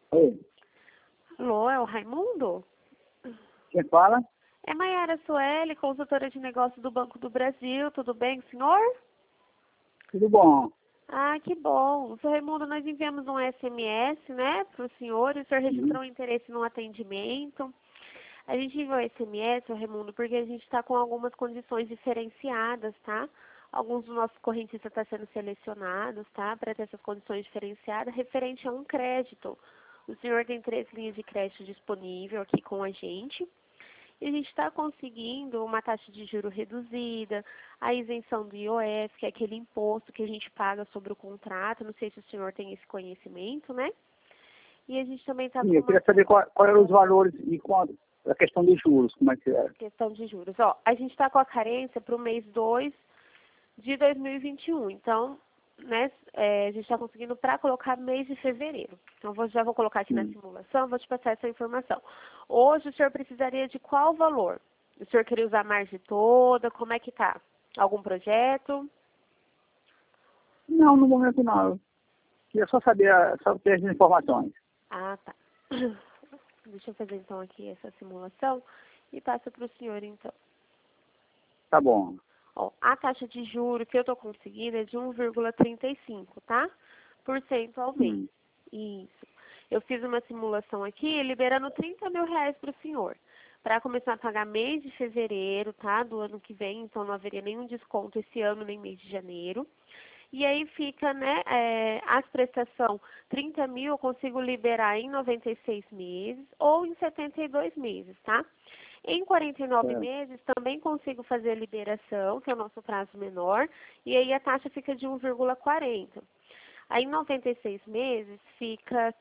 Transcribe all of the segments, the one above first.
Oi, Alô, é o Raimundo? quem fala? É Maiara Sueli, consultora de negócios do Banco do Brasil. Tudo bem, senhor? Tudo bom? Ah, que bom. Seu Raimundo, nós enviamos um SMS, né, para o senhor, e o senhor Uhum. registrou um interesse no atendimento. A gente enviou SMS, seu Raimundo, porque a gente está com algumas condições diferenciadas, tá? Alguns dos nossos correntistas estão sendo selecionados, tá? Para ter essas condições diferenciadas, referente a um crédito. O senhor tem 3 linhas de crédito disponível aqui com a gente. E a gente está conseguindo uma taxa de juro reduzida, a isenção do IOF, que é aquele imposto que a gente paga sobre o contrato. Não sei se o senhor tem esse conhecimento, né? E a gente também está Sim, com eu uma queria saber qual eram os valores e a questão de juros, como é que é. questão de juros. Ó, a gente está com a carência para o mês 2 de 2021. Então, né, a gente está conseguindo para colocar mês de fevereiro. Então, já vou colocar aqui na Hum. simulação, vou te passar essa informação. Hoje, o senhor precisaria de qual valor? O senhor queria usar a margem toda? Como é que tá? Algum projeto? Não, no momento não. Eu queria só ter as informações. Ah, tá. Deixa eu fazer, então, aqui essa simulação e passo para o senhor, então. Tá bom. Ó, a taxa de juros que eu estou conseguindo é de 1,35, tá? Por cento ao mês. Hum. Isso. Eu fiz uma simulação aqui, liberando 30 mil reais para o senhor. Para começar a pagar mês de fevereiro, tá? Do ano que vem, então não haveria nenhum desconto esse ano, nem mês de janeiro. E aí fica, né, as prestações, 30 mil eu consigo liberar em 96 meses ou em 72 meses, tá? Em 49 É. meses também consigo fazer a liberação, que é o nosso prazo menor, e aí a taxa fica de 1,40. Aí em 96 meses fica R$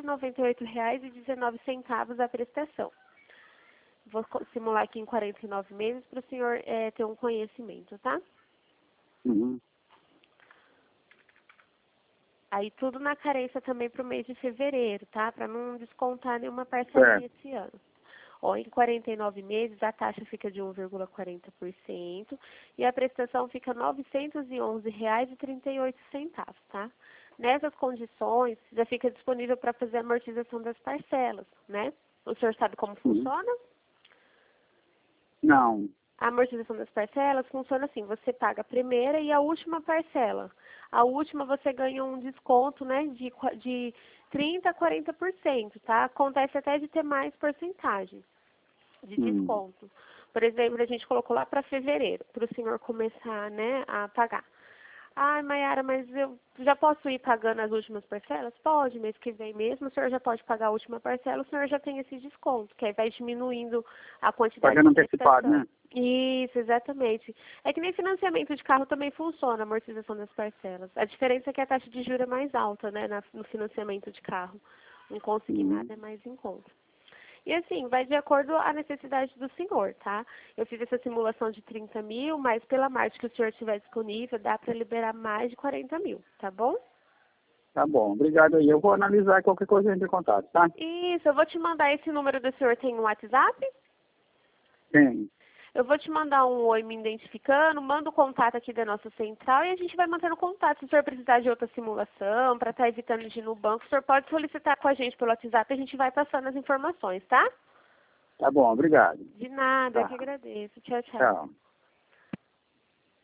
598,19 a prestação. Vou simular aqui em 49 meses para o senhor ter um conhecimento, tá? Uhum. Aí tudo na carência também para o mês de fevereiro, tá? Para não descontar nenhuma parcelinha Certo. esse ano. Ó, em 49 meses a taxa fica de 1,40% e a prestação fica R$ 911,38, tá? Nessas condições, já fica disponível para fazer a amortização das parcelas, né? O senhor sabe como Uhum. funciona? Não. A amortização das parcelas funciona assim, você paga a primeira e a última parcela. A última você ganha um desconto, né, de 30% a 40%, tá? Acontece até de ter mais porcentagem de Hum. desconto. Por exemplo, a gente colocou lá para fevereiro, para o senhor começar, né, a pagar. Ai, Maiara, mas eu já posso ir pagando as últimas parcelas? Pode, mês que vem mesmo, o senhor já pode pagar a última parcela, o senhor já tem esse desconto, que aí vai diminuindo a quantidade Pagando de antecipado, prestação. né? Isso, exatamente. É que nem financiamento de carro também funciona, a amortização das parcelas. A diferença é que a taxa de juros é mais alta, né, no financiamento de carro. Um consignado Uhum. é mais em conta. E assim, vai de acordo à necessidade do senhor, tá? Eu fiz essa simulação de 30 mil, mas pela margem que o senhor tiver disponível, dá para liberar mais de 40 mil, tá bom? Tá bom. Obrigado aí. Eu vou analisar qualquer coisa entre em contato, tá? Isso, eu vou te mandar esse número do senhor, tem um WhatsApp? Tem. Eu vou te mandar um oi me identificando, manda o contato aqui da nossa central e a gente vai mantendo contato. Se o senhor precisar de outra simulação, para estar evitando de ir no banco, o senhor pode solicitar com a gente pelo WhatsApp e a gente vai passando as informações, tá? Tá bom. Obrigado. De nada, eu que Tá. agradeço. Tchau, tchau. Tchau.